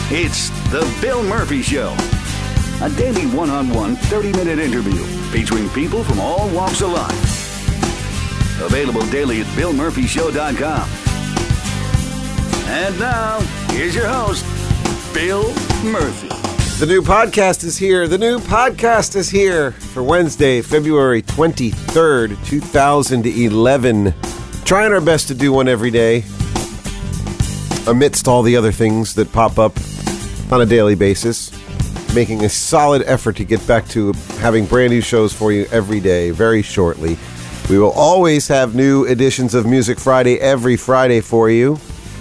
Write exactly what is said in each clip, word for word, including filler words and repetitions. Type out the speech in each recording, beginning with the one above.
It's The Bill Murphy Show, a daily one-on-one thirty-minute interview featuring people from all walks of life. Available daily at bill murphy show dot com. And now, here's your host, Bill Murphy. The new podcast is here. The new podcast is here for Wednesday, February twenty-third, two thousand eleven. Trying our best to do one every day amidst all the other things that pop up on a daily basis. Making a solid effort to get back to having brand new shows for you every day, very shortly. We will always have new editions of Music Friday every Friday for you.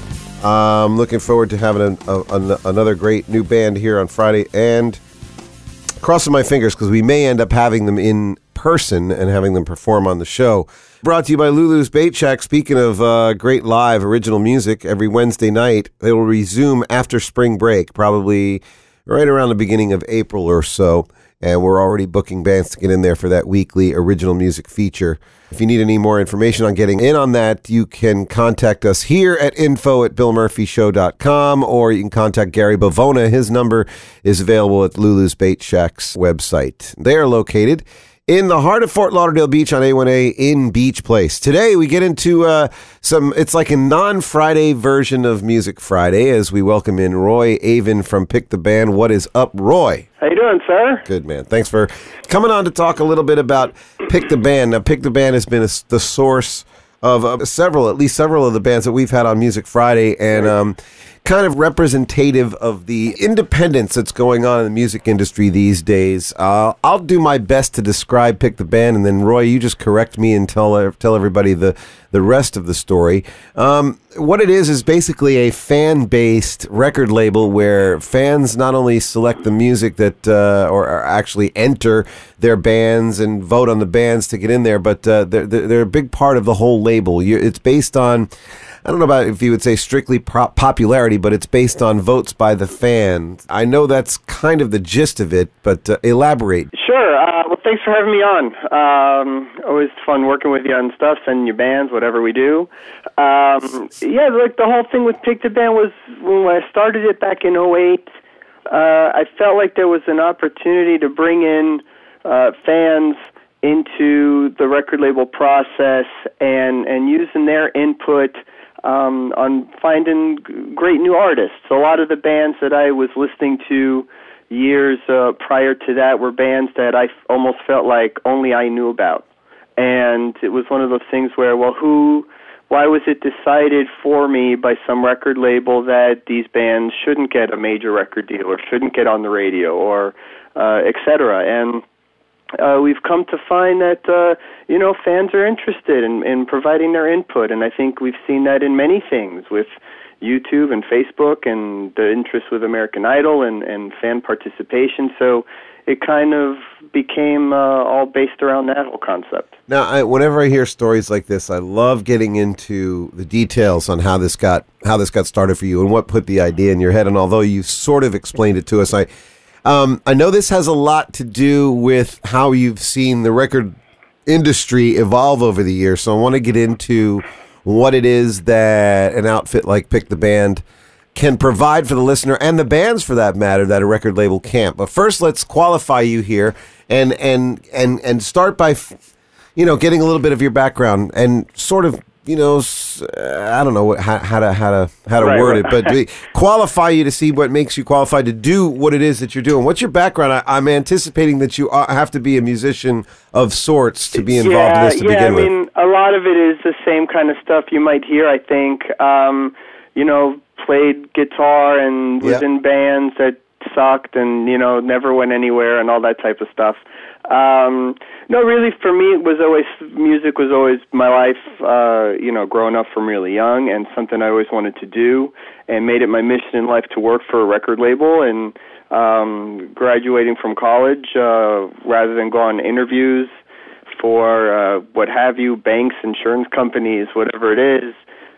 I'm looking forward to having a, a, another great new band here on Friday, and crossing my fingers because we may end up having them in person and having them perform on the show. Brought to you by Lulu's Bait Shack. Speaking of uh, great live original music, every Wednesday night, it will resume after spring break, probably right around the beginning of April or so. And we're already booking bands to get in there for that weekly original music feature. If you need any more information on getting in on that, you can contact us here at info at bill murphy show dot com, or you can contact Gary Bavona. His number is available at Lulu's Bait Shack's website. They are located in the heart of Fort Lauderdale Beach on A one A in Beach Place. Today we get into uh, some, it's like a non-Friday version of Music Friday as we welcome in Roy Avin from Pick the Band. What is up, Roy? How you doing, sir? Good, man. Thanks for coming on to talk a little bit about Pick the Band. Now, Pick the Band has been a, the source of uh, several, at least several of the bands that we've had on Music Friday, and um, kind of representative of the independence that's going on in the music industry these days. Uh, I'll do my best to describe Pick the Band, and then Roy, you just correct me and tell uh, tell everybody the, the rest of the story. Um, what it is is basically a fan-based record label where fans not only select the music that, uh, or, or actually enter their bands and vote on the bands to get in there, but uh, they're, they're a big part of the whole label. You, it's based on, I don't know about if you would say strictly prop popularity, but it's based on votes by the fans. I know that's kind of the gist of it, but uh, elaborate. Sure. Uh, well, thanks for having me on. Um, always fun working with you on stuff, sending you bands, whatever we do. Um, yeah, like the whole thing with Pick the Band was when I started it back in oh eight, uh, I felt like there was an opportunity to bring in uh, fans into the record label process and, and using their input Um, on finding great new artists. A lot of the bands that I was listening to years uh, prior to that were bands that I f- almost felt like only I knew about. And it was one of those things where, well, who, why was it decided for me by some record label that these bands shouldn't get a major record deal or shouldn't get on the radio or uh, et cetera? And Uh, we've come to find that, uh, you know, fans are interested in, in providing their input, and I think we've seen that in many things with YouTube and Facebook and the interest with American Idol and, and fan participation. So it kind of became uh, all based around that whole concept. Now, I, whenever I hear stories like this, I love getting into the details on how this got how this got started for you and what put the idea in your head. And although you sort of explained it to us, I Um, I know this has a lot to do with how you've seen the record industry evolve over the years, so I want to get into what it is that an outfit like Pick the Band can provide for the listener, and the bands for that matter, that a record label can't. But first, let's qualify you here and and and, and start by, you know, getting a little bit of your background and sort of, you know, I don't know how, how to how to how to right, word right. it, but qualify you to see what makes you qualified to do what it is that you're doing. What's your background? I, I'm anticipating that you have to be a musician of sorts to be involved yeah, in this to yeah, begin I with. mean, a lot of it is the same kind of stuff you might hear, I think. Um, you know, played guitar and was Yeah. in bands that sucked and, you know, never went anywhere and all that type of stuff. Um, no, really, for me, it was always, music was always my life, uh, you know, growing up from really young, and something I always wanted to do, and made it my mission in life to work for a record label. And um, graduating from college, uh, rather than go on interviews for uh, what have you, banks, insurance companies, whatever it is,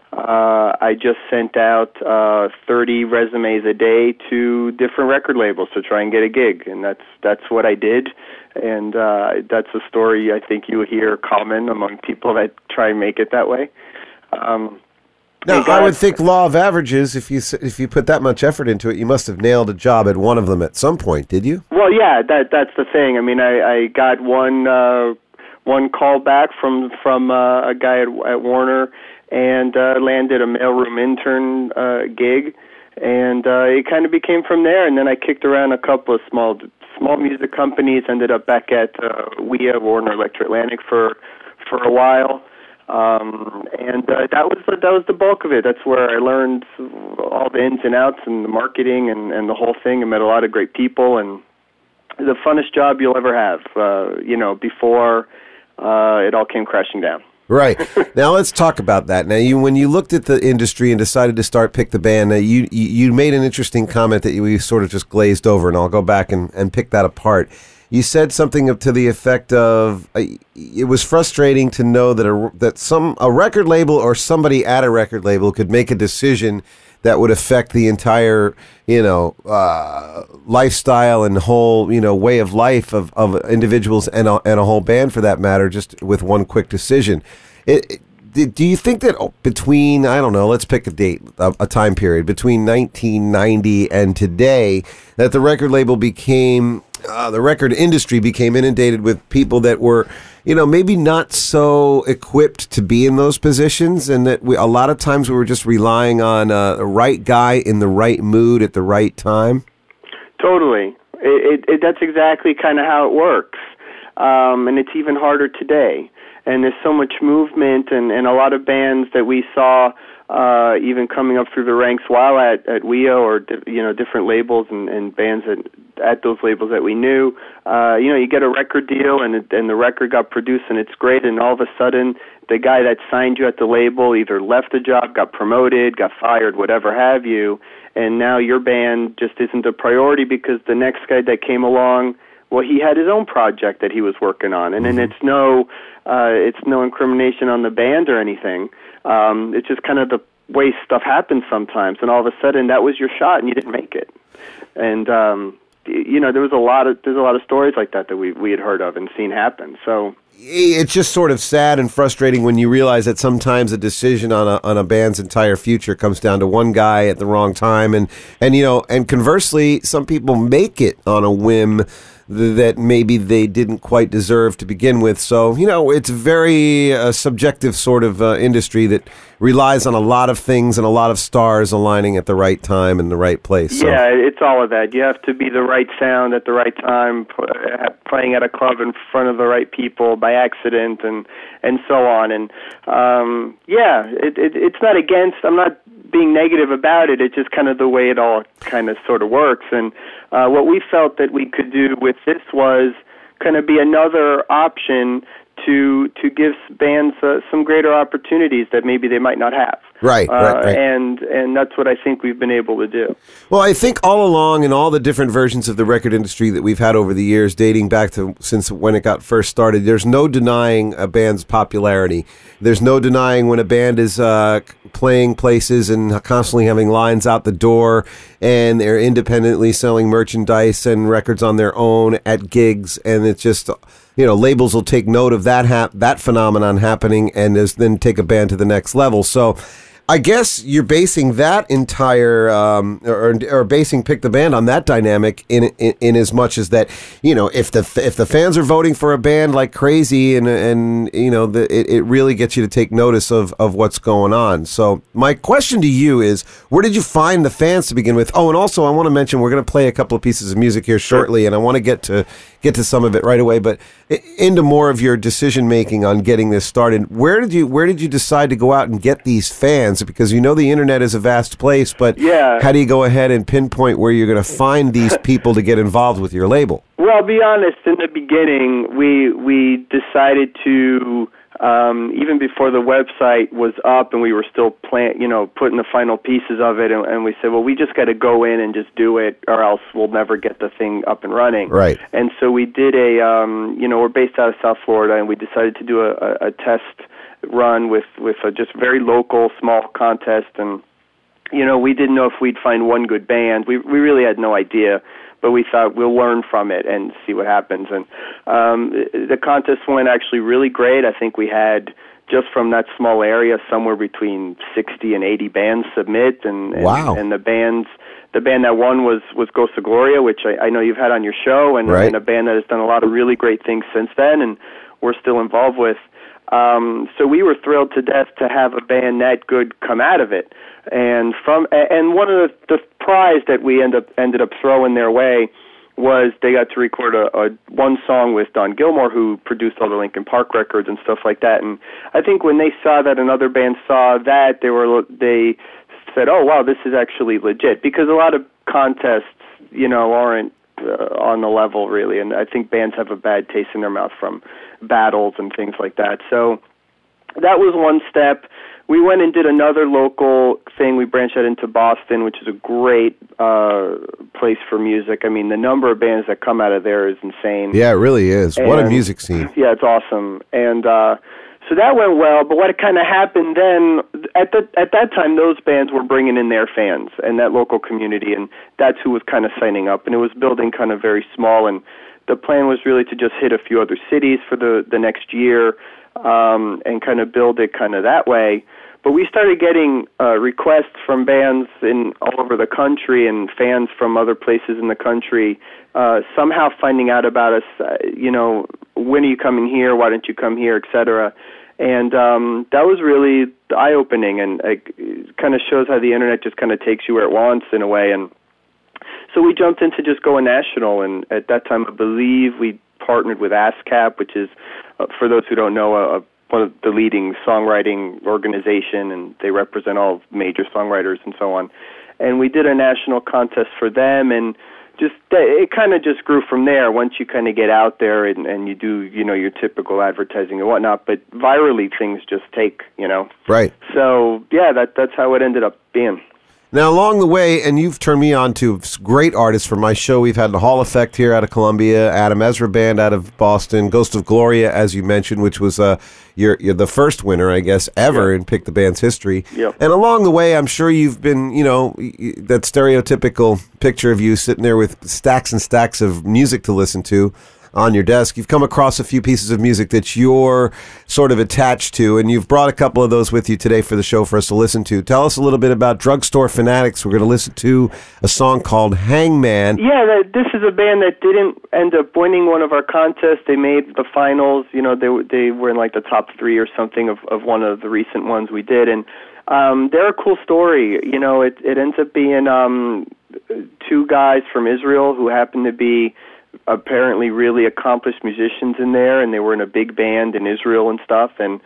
Uh, I just sent out uh, thirty resumes a day to different record labels to try and get a gig, and that's that's what I did. And uh, that's a story I think you hear common among people that try and make it that way. Um, Now, Hey, I would guys. think law of averages, if you s- if you put that much effort into it, you must have nailed a job at one of them at some point, did you? Well, yeah, that that's the thing. I mean, I, I got one uh, one call back from from uh, a guy at, at Warner, and uh, landed a mailroom intern uh, gig, and uh, it kind of became from there. And then I kicked around a couple of small small music companies. Ended up back at uh, W E A, Warner Electro Atlantic, for for a while. Um, and uh, that was the, that was the bulk of it. That's where I learned all the ins and outs and the marketing and, and the whole thing. I met a lot of great people, and the funnest job you'll ever have. Uh, you know, before uh, it all came crashing down. Right. Now let's talk about that. Now, you when you looked at the industry and decided to start Pick the Band, uh, you, you you made an interesting comment that we sort of just glazed over, and I'll go back and, and pick that apart. You said something to the effect of uh, it was frustrating to know that a that some a record label or somebody at a record label could make a decision that would affect the entire, you know, uh, lifestyle and whole, you know, way of life of, of individuals and a, and a whole band for that matter, just with one quick decision. It, it, do you think that between, I don't know, let's pick a date, a, a time period, between nineteen ninety and today, that the record label became, uh, the record industry became inundated with people that were, you know, maybe not so equipped to be in those positions, and that we, a lot of times we were just relying on uh, the right guy in the right mood at the right time? Totally. It, it, it, that's exactly kind of how it works. Um, and it's even harder today. And there's so much movement, and, and a lot of bands that we saw uh, even coming up through the ranks while at, at W E A or, you know, different labels and, and bands at, at those labels that we knew. Uh, you know, you get a record deal, and it, and the record got produced, and it's great, and all of a sudden the guy that signed you at the label either left the job, got promoted, got fired, whatever have you, and now your band just isn't a priority because the next guy that came along, well, he had his own project that he was working on, and then it's no, uh, it's no incrimination on the band or anything. Um, it's just kind of the way stuff happens sometimes, and all of a sudden that was your shot, and you didn't make it. And um, you know, there was a lot of there's a lot of stories like that that we we had heard of and seen happen. So it's just sort of sad and frustrating when you realize that sometimes a decision on a on a band's entire future comes down to one guy at the wrong time, and and you know, and conversely, some people make it on a whim that maybe they didn't quite deserve to begin with. So, you know, it's a very uh, subjective sort of uh, industry that relies on a lot of things and a lot of stars aligning at the right time and the right place. So. Yeah, it's all of that. You have to be the right sound at the right time, playing at a club in front of the right people by accident, and and so on. And um, yeah, it, it, it's not against. I'm not being negative about it. It's just kind of the way it all kind of sort of works. And uh, what we felt that we could do with this was kind of be another option to to give bands uh, some greater opportunities that maybe they might not have. Right, uh, right, right. And and that's what I think we've been able to do. Well, I think all along in all the different versions of the record industry that we've had over the years, dating back to since when it got first started, there's no denying a band's popularity. There's no denying when a band is uh, playing places and constantly having lines out the door, and they're independently selling merchandise and records on their own at gigs, and it's just, you know, labels will take note of that hap- that phenomenon happening and is, then take a band to the next level. So I guess you're basing that entire, um, or, or basing Pick the Band on that dynamic in, in in as much as that, you know, if the if the fans are voting for a band like crazy, and and you know, the, it, it really gets you to take notice of, of what's going on. So my question to you is, where did you find the fans to begin with? Oh, and also I want to mention we're going to play a couple of pieces of music here shortly, and I want to get to get to some of it right away, but into more of your decision making on getting this started. Where did you where did you decide to go out and get these fans? Because you know the internet is a vast place, but yeah. How do you go ahead and pinpoint where you're going to find these people to get involved with your label? Well, I'll be honest, in the beginning, we we decided to, um, even before the website was up and we were still plan, you know, putting the final pieces of it, and, and we said, well, we just got to go in and just do it, or else we'll never get the thing up and running. Right. And so we did a, um, you know, we're based out of South Florida, and we decided to do a, a, a test run with, with a just very local, small contest, and, you know, we didn't know if we'd find one good band. We we really had no idea, but we thought we'll learn from it and see what happens. And um, the contest went actually really great. I think we had just from that small area, somewhere between sixty and eighty bands submit, and and, wow. and the bands. The band that won was, was Ghost of Gloria, which I, I know you've had on your show, and, right. and a band that has done a lot of really great things since then, and we're still involved with. Um, so we were thrilled to death to have a band that good come out of it. And from and one of the, the prize that we end up ended up throwing their way was they got to record a, a one song with Don Gilmore, who produced all the Linkin Park records and stuff like that. And I think when they saw that another band saw that, they were they. said, oh, wow, this is actually legit, because a lot of contests, you know, aren't uh, on the level, really, and I think bands have a bad taste in their mouth from battles and things like that. So that was one step. We went and did another local thing. We branched out into Boston, which is a great uh, place for music. I mean, the number of bands that come out of there is insane. Yeah, it really is. And, what a music scene. Yeah, it's awesome. And uh so that went well, but what kind of happened then, at the, at that time, those bands were bringing in their fans and that local community, and that's who was kind of signing up, and it was building kind of very small, and the plan was really to just hit a few other cities for the, the next year um, and kind of build it kind of that way. But we started getting uh, requests from bands in all over the country and fans from other places in the country uh, somehow finding out about us, uh, you know, when are you coming here, why don't you come here, et cetera. And um, that was really eye-opening, and uh, it kind of shows how the Internet just kind of takes you where it wants in a way. And so we jumped into just going national, and at that time I believe we partnered with ASCAP, which is, uh, for those who don't know, a, a one of the leading songwriting organization, and they represent all major songwriters and so on. And we did a national contest for them, and just it kind of just grew from there once you kind of get out there and, and you do, you know, your typical advertising and whatnot. But virally, things just take, you know. Right. So, yeah, that that's how it ended up being. Now, along the way, and you've turned me on to great artists for my show. We've had the Hall Effect here out of Columbia, Adam Ezra Band out of Boston, Ghost of Gloria, as you mentioned, which was uh, you're, you're the first winner, I guess, ever yep. in Pick the Band's history. Yep. And along the way, I'm sure you've been, you know, that stereotypical picture of you sitting there with stacks and stacks of music to listen to on your desk. You've come across a few pieces of music that you're sort of attached to, and you've brought a couple of those with you today for the show for us to listen to. Tell us a little bit about Drugstore Fanatics. We're going to listen to a song called Hangman. Yeah, that, this is a band that didn't end up winning one of our contests. They made the finals. You know, they they were in like the top three or something of, of one of the recent ones we did, and um, they're a cool story. You know, it, it ends up being um, two guys from Israel who happen to be apparently really accomplished musicians in there, and they were in a big band in Israel and stuff, and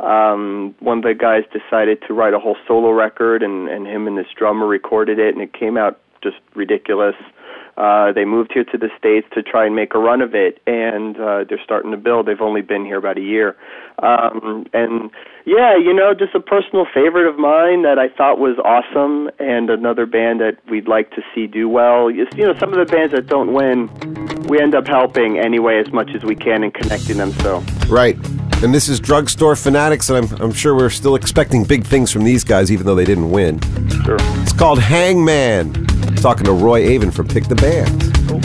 um, one of the guys decided to write a whole solo record, and, and him and this drummer recorded it, and it came out just ridiculous. Uh, they moved here to the States to try and make a run of it, and uh, they're starting to build. They've only been here about a year. Um, and, yeah, you know, just a personal favorite of mine that I thought was awesome, and another band that we'd like to see do well. You know, some of the bands that don't win, we end up helping anyway as much as we can and connecting them. So Right. And this is Drugstore Fanatics, and I'm, I'm sure we're still expecting big things from these guys, even though they didn't win. Sure. It's called Hangman. Talking to Roy Avon from Pick the Band. Cool.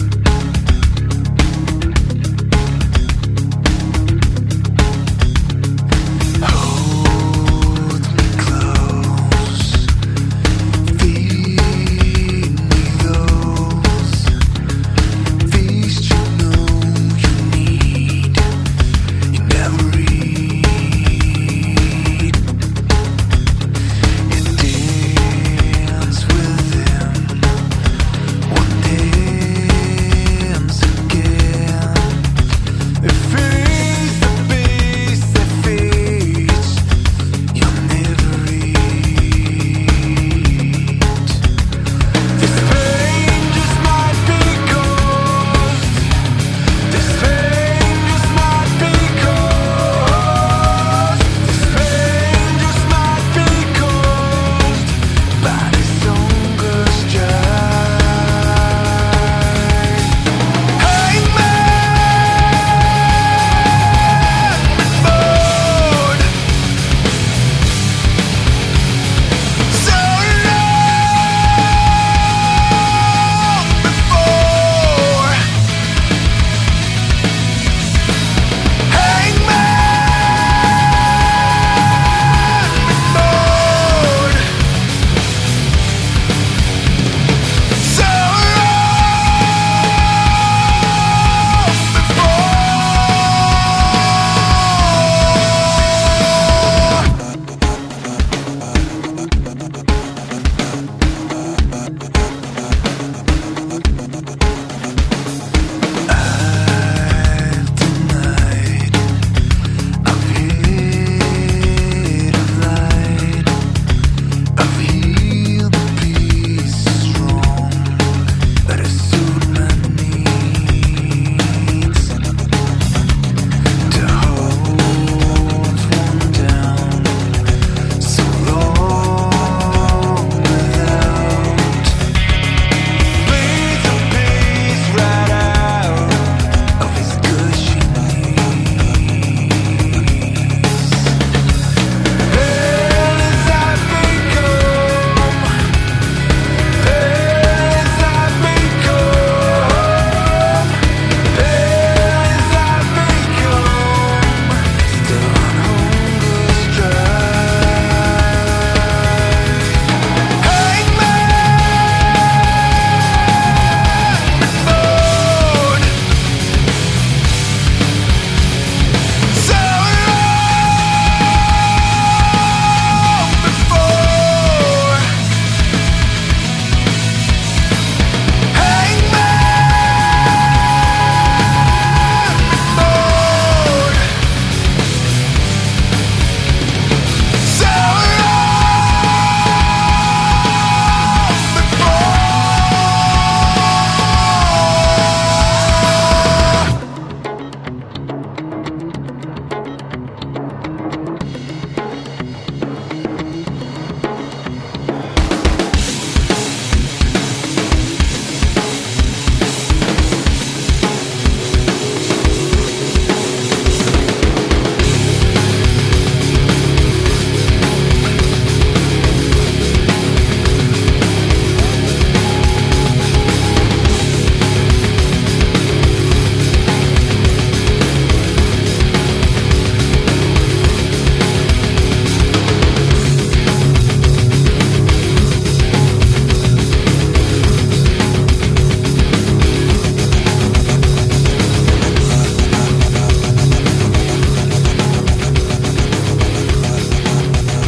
Dance with them one day.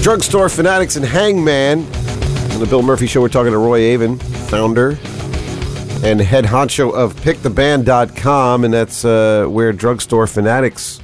Drugstore Fanatics and Hangman. On the Bill Murphy Show, we're talking to Roy Avin, founder and head honcho of pick the band dot com, and that's uh, where Drugstore Fanatics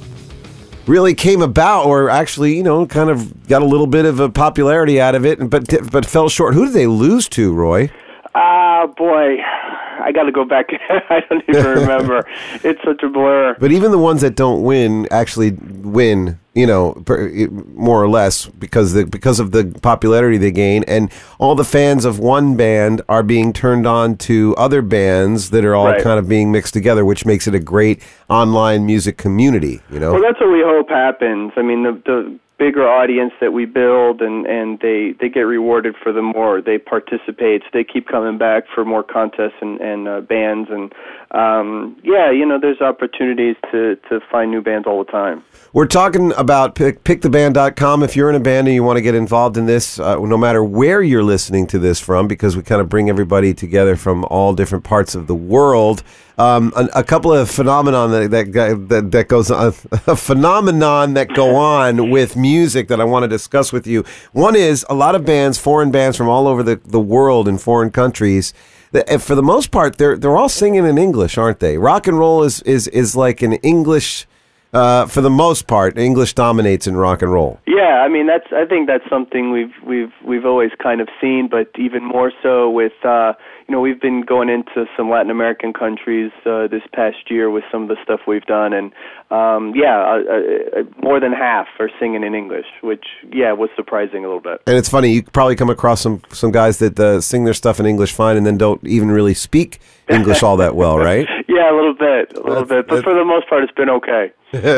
really came about, or actually, you know, kind of got a little bit of a popularity out of it, but but fell short. Who did they lose to, Roy? Ah, uh, boy, I got to go back. I don't even remember. It's such a blur. But even the ones that don't win actually win, you know, more or less because the because of the popularity they gain, and all the fans of one band are being turned on to other bands that are all right. kind of being mixed together, which makes it a great online music community. You know, well, that's what we hope happens. I mean, the the bigger audience that we build, and, and they, they get rewarded for the more they participate. So they keep coming back for more contests and, and uh, bands. And, um, yeah, you know, there's opportunities to, to find new bands all the time. We're talking about pick, pick the band dot com. If you're in a band and you want to get involved in this, uh, no matter where you're listening to this from, because we kind of bring everybody together from all different parts of the world. Um, a, a couple of phenomenon that that, that that goes on, a phenomenon that go on with music that I want to discuss with you. One is a lot of bands, foreign bands from all over the, the world in foreign countries. That, for the most part, they're they're all singing in English, aren't they? Rock and roll is is is like an English. Uh, for the most part, English dominates in rock and roll. Yeah, I mean that's. I think that's something we've we've we've always kind of seen, but even more so with uh, you know we've been going into some Latin American countries uh, this past year with some of the stuff we've done, and um, yeah, uh, uh, more than half are singing in English, which yeah was surprising a little bit. And it's funny, you probably come across some some guys that uh, sing their stuff in English fine and then don't even really speak English all that well, right? Yeah, a little bit, a little that's, bit, but for the most part, it's been okay.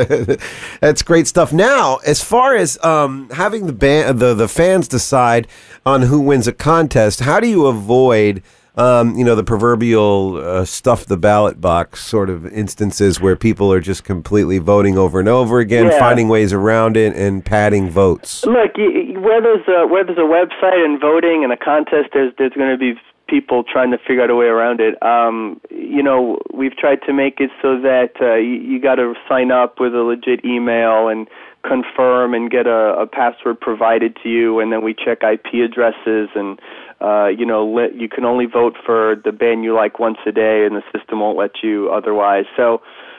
That's great stuff. Now, as far as um, having the band, the the fans decide on who wins a contest, how do you avoid, um, you know, the proverbial uh, stuff the ballot box sort of instances where people are just completely voting over and over again, yeah. finding ways around it and padding votes? Look, where there's a, where there's a website and voting and a contest, there's there's going to be people trying to figure out a way around it. Um, you know, we've tried to make it so that uh, you, you got to sign up with a legit email and confirm and get a, a password provided to you, and then we check I P addresses, and uh, you know, let, you can only vote for the band you like once a day, and the system won't let you otherwise. So,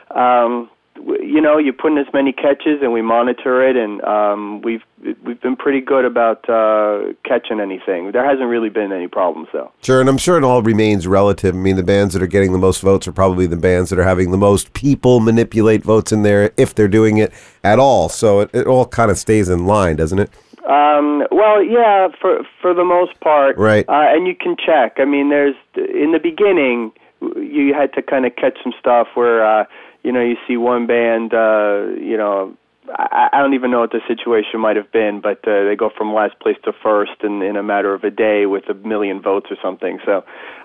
um, you know, you put in as many catches, and we monitor it, and um, we've we've been pretty good about uh, catching anything. There hasn't really been any problems, though. Sure, and I'm sure it all remains relative. I mean, the bands that are getting the most votes are probably the bands that are having the most people manipulate votes in there, if they're doing it at all. So it, it all kind of stays in line, doesn't it? Um, well, yeah, for for the most part. Right. Uh, and you can check. I mean, there's in the beginning, you had to kind of catch some stuff where, uh, you know, you see one band, uh, you know, I, I don't even know what the situation might have been, but uh, they go from last place to first in, in a matter of a day with a million votes or something. So,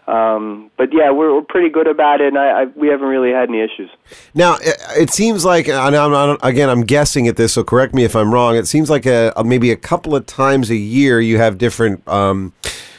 um, but yeah, we're, we're pretty good about it, and I, I, we haven't really had any issues. Now, it, it seems like, and I'm, I'm, again, I'm guessing at this, so correct me if I'm wrong, it seems like a, a, maybe a couple of times a year you have different um,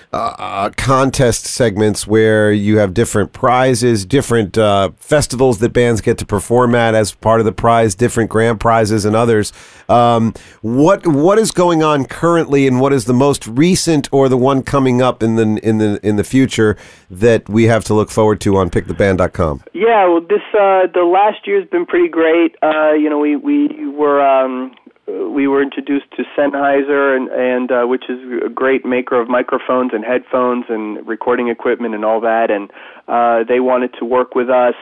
Uh, contest segments where you have different prizes, different uh, festivals that bands get to perform at as part of the prize, different grand prizes and others. Um, what what is going on currently, and what is the most recent or the one coming up in the in the in the future that we have to look forward to on pick the band dot com? Yeah, well, this uh, the last year's been pretty great. Uh, you know, we we were. Um, We were introduced to Sennheiser, and, and uh, which is a great maker of microphones and headphones and recording equipment and all that. And uh, they wanted to work with us.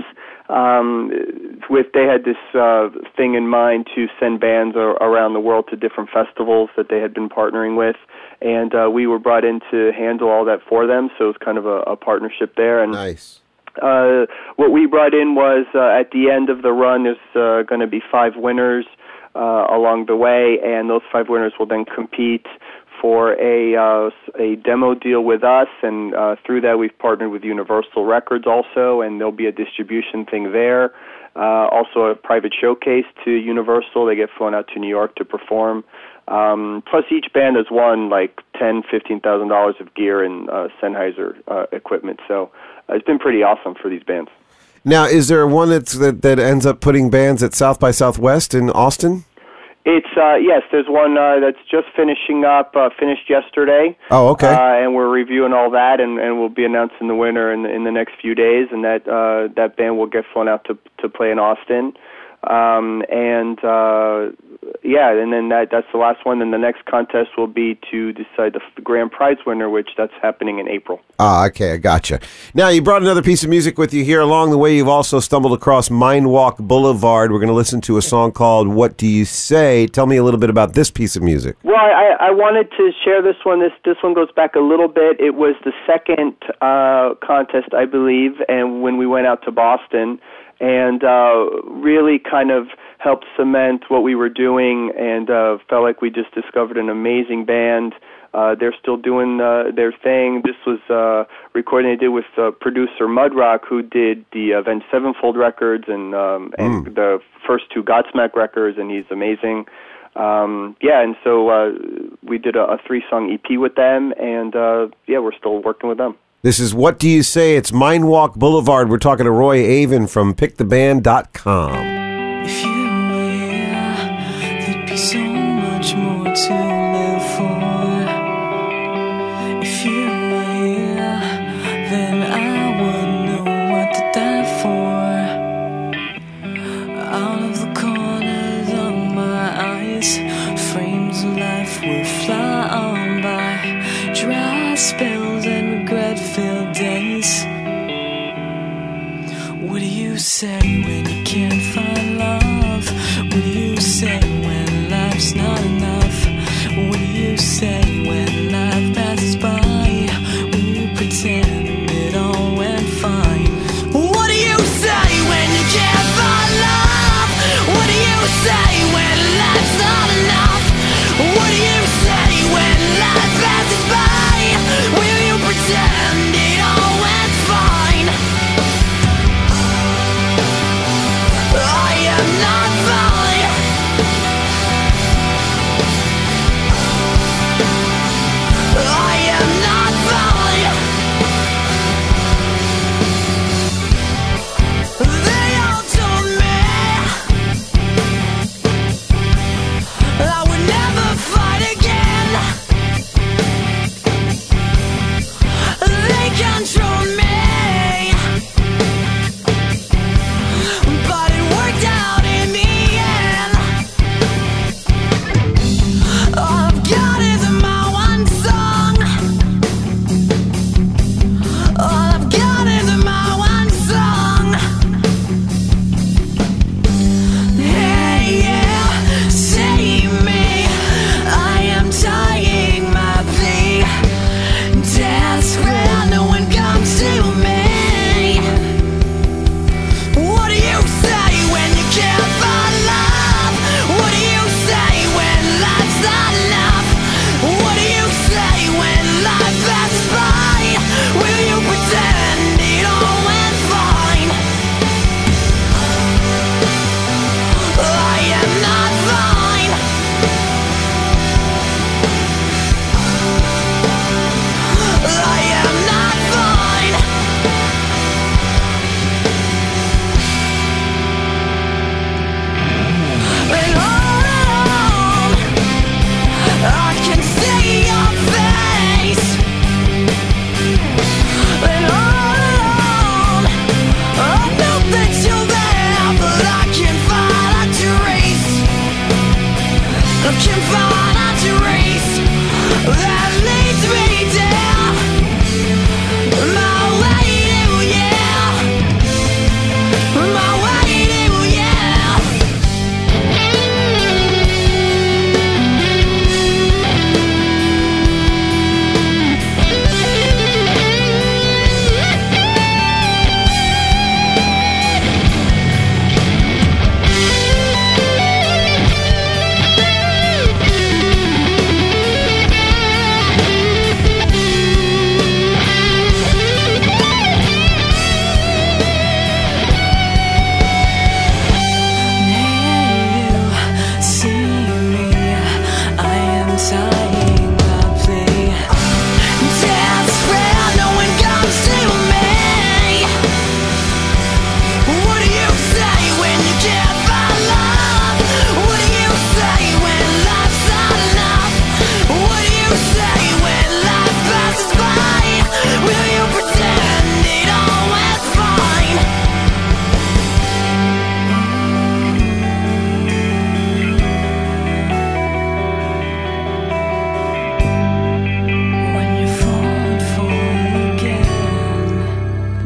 Um, with they had this uh, thing in mind to send bands ar- around the world to different festivals that they had been partnering with, and uh, we were brought in to handle all that for them. So it was kind of a, a partnership there. And nice. Uh, what we brought in was uh, at the end of the run, there's uh, going to be five winners. Uh, along the way, and those five winners will then compete for a uh, a demo deal with us, and uh, through that we've partnered with Universal Records also, and there'll be a distribution thing there. Uh, also a private showcase to Universal. They get flown out to New York to perform. Um, plus each band has won like ten thousand dollars, fifteen thousand dollars of gear and uh, Sennheiser uh, equipment, so uh, it's been pretty awesome for these bands. Now, is there one that's, that that ends up putting bands at South by Southwest in Austin? It's, uh, yes, there's one uh, that's just finishing up, uh, finished yesterday. Oh, okay. Uh, and we're reviewing all that, and, and we'll be announcing the winner in, in the next few days, and that uh, that band will get flown out to to play in Austin. Um, and, uh, yeah, and then that that's the last one. Then the next contest will be to decide the, the grand prize winner, which that's happening in April. Ah, okay, I gotcha. Now, you brought another piece of music with you here. Along the way, you've also stumbled across Mindwalk Boulevard. We're going to listen to a song called What Do You Say? Tell me a little bit about this piece of music. Well, I, I wanted to share this one. This this one goes back a little bit. It was the second uh, contest, I believe, and when we went out to Boston, and uh, really kind of helped cement what we were doing, and uh, felt like we just discovered an amazing band. Uh, they're still doing uh, their thing. This was a uh, recording they did with uh, producer Mudrock, who did the Avenged Sevenfold records and um, and mm. the first two Godsmack records, and he's amazing. Um, yeah, and so uh, we did a, a three-song E P with them, and uh, yeah, we're still working with them. This is What Do You Say? It's Mindwalk Boulevard. We're talking to Roy Avin from pick the band dot com. If you were here, there'd be so much more to live for. If you were here, then I would know what to die for. Out of the corners of my eyes, frames of life will fly on by. Dry spells and regret-filled days. What do you say when you can't find love? What do you say when life's not enough? What do you say when life passes by? Will you pretend it all went fine? What do you say when you can't find love? What do you say when life's not enough? What do you say when life passes by? Will you pretend it all went fine?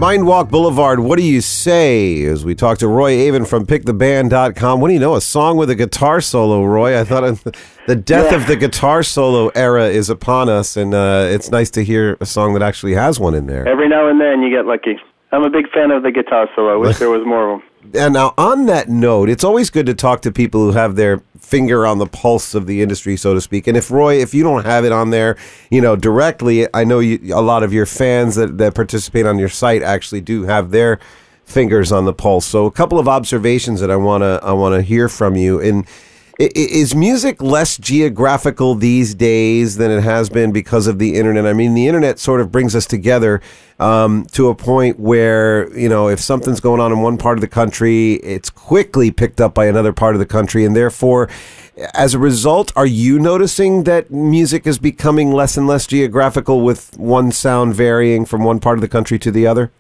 Mindwalk Boulevard, what do you say? As we talk to Roy Avin from pick the band dot com. What do you know? A song with a guitar solo, Roy. I thought the death Yeah. of the guitar solo era is upon us, and uh, it's nice to hear a song that actually has one in there. Every now and then you get lucky. I'm a big fan of the guitar solo. I wish there was more of them. And now, on that note, it's always good to talk to people who have their finger on the pulse of the industry, so to speak. And if, Roy, if you don't have it on there, you know, directly, I know you, a lot of your fans that, that participate on your site actually do have their fingers on the pulse. So a couple of observations that I want to I want to hear from you. And i- i- is music less geographical these days than it has been because of the internet? I mean, the internet sort of brings us together um, to a point where, you know, if something's going on in one part of the country, it's quickly picked up by another part of the country. And therefore, as a result, are you noticing that music is becoming less and less geographical with one sound varying from one part of the country to the other?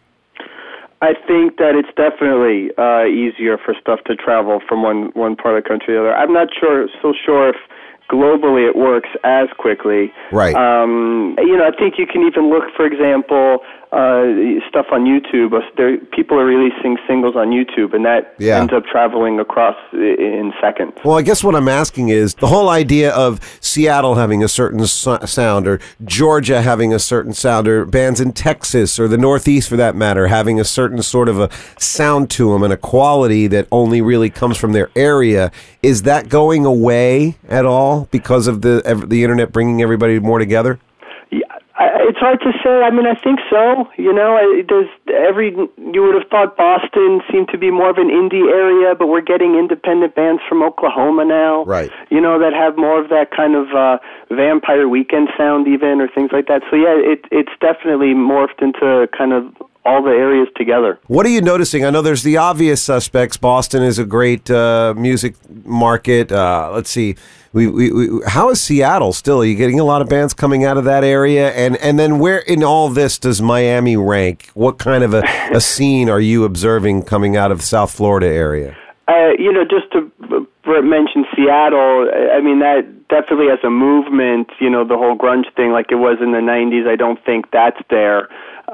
I think that it's definitely uh, easier for stuff to travel from one, one part of the country to the other. I'm not sure, so sure if globally it works as quickly. Right. Um, you know, I think you can even look, for example, uh, stuff on YouTube. Uh, There, people are releasing singles on YouTube, and that Yeah. ends up traveling across i- in seconds. Well, I guess what I'm asking is the whole idea of Seattle having a certain so- sound, or Georgia having a certain sound, or bands in Texas or the Northeast, for that matter, having a certain sort of a sound to them and a quality that only really comes from their area. Is that going away at all because of the ev- the internet bringing everybody more together? Yeah, I- it's hard to say. I mean, I think so. You know, I- there's every. You would have thought Boston seemed to be more of an indie area, but we're getting independent bands from Oklahoma now. Right. You know, that have more of that kind of uh, Vampire Weekend sound, even, or things like that. So yeah, it it's definitely morphed into kind of all the areas together. What are you noticing? I know there's the obvious suspects. Boston is a great uh, music market. Uh, let's see. We, we, we, how is Seattle still? Are you getting a lot of bands coming out of that area? And and then where in all this does Miami rank? What kind of a, a scene are you observing coming out of the South Florida area? Uh, you know, just to uh, mention Seattle, I mean, that definitely as a movement, you know, the whole grunge thing like it was in the nineties, I don't think that's there.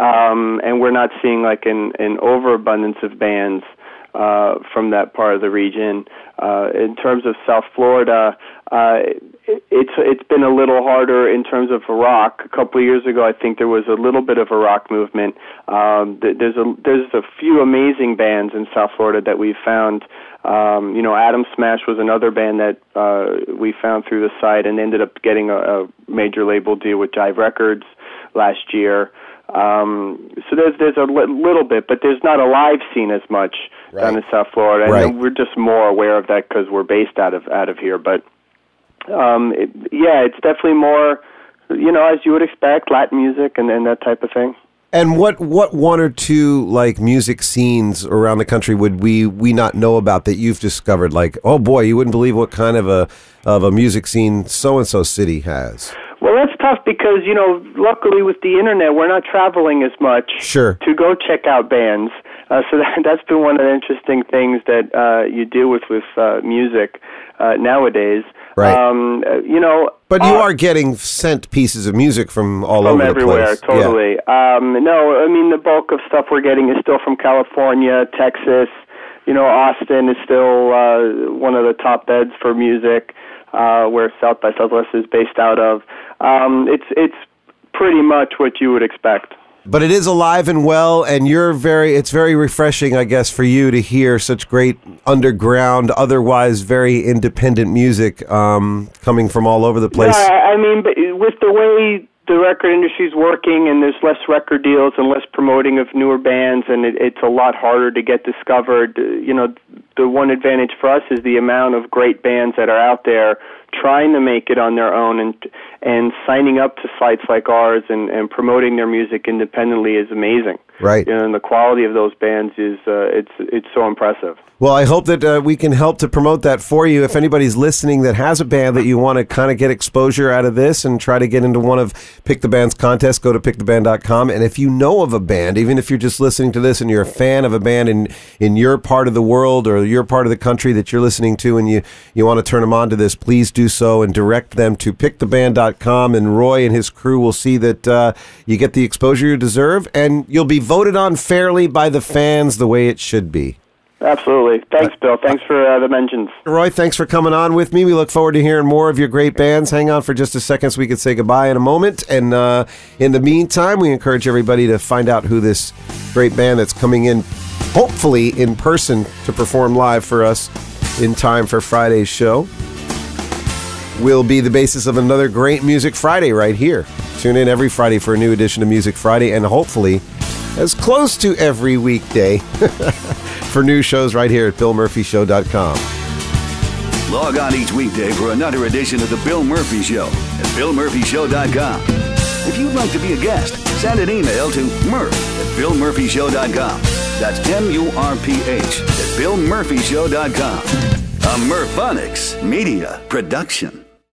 Um, and we're not seeing like an, an overabundance of bands uh, from that part of the region. Uh, in terms of South Florida, uh, it, it's it's been a little harder in terms of rock. A couple of years ago, I think there was a little bit of a rock movement. Um, th- there's a there's a few amazing bands in South Florida that we've found. Um, you know, Atom Smash was another band that uh, we found through the site and ended up getting a, a major label deal with Jive Records last year. Um, so there's there's a li- little bit, but there's not a live scene as much Right. down in South Florida, and Right. we're just more aware of that because we're based out of out of here. But um, it, yeah, it's definitely more, you know, as you would expect, Latin music and, and that type of thing. And what, what one or two like music scenes around the country would we, we not know about that you've discovered? Like, oh boy, you wouldn't believe what kind of a of a music scene so and so city has. Well, that's tough because, you know, luckily with the internet, we're not traveling as much Sure. to go check out bands. Uh, so that, that's been one of the interesting things that uh, you deal with with uh, music uh, nowadays. Right. Um, uh, you know, But you uh, are getting sent pieces of music from all from over everywhere, the place. Yeah. totally. Um, no, I mean, the bulk of stuff we're getting is still from California, Texas. You know, Austin is still uh, one of the top beds for music, uh, where South by Southwest is based out of. Um, it's it's pretty much what you would expect. But it is alive and well, and you're very, it's very refreshing, I guess, for you to hear such great underground, otherwise very independent music um, coming from all over the place. Yeah, I I mean, but with the way the record industry is working and there's less record deals and less promoting of newer bands and it, it's a lot harder to get discovered, uh, you know, the one advantage for us is the amount of great bands that are out there trying to make it on their own and and signing up to sites like ours and, and promoting their music independently is amazing. Right. You know, and the quality of those bands is uh, it's it's so impressive. Well, I hope that uh, we can help to promote that for you. If anybody's listening that has a band that you want to kind of get exposure out of this and try to get into one of Pick the Band's contests, go to pick the band dot com. And if you know of a band, even if you're just listening to this and you're a fan of a band in, in your part of the world or your part of the country that you're listening to and you, you want to turn them on to this, please do so and direct them to pick the band dot com. And Roy and his crew will see that uh, you get the exposure you deserve and you'll be voted on fairly by the fans the way it should be. Absolutely. Thanks, Bill. Thanks for uh, the mentions. Roy, thanks for coming on with me. We look forward to hearing more of your great bands. Hang on for just a second so we could say goodbye in a moment. And uh, in the meantime, we encourage everybody to find out who this great band that's coming in, hopefully in person, to perform live for us in time for Friday's show, will be the basis of another great Music Friday right here. Tune in every Friday for a new edition of Music Friday, and hopefully as close to every weekday for new shows right here at bill murphy show dot com. Log on each weekday for another edition of The Bill Murphy Show at bill murphy show dot com. If you'd like to be a guest, send an email to murph at bill murphy show dot com. That's M U R P H at bill murphy show dot com. A Murphonics Media Production.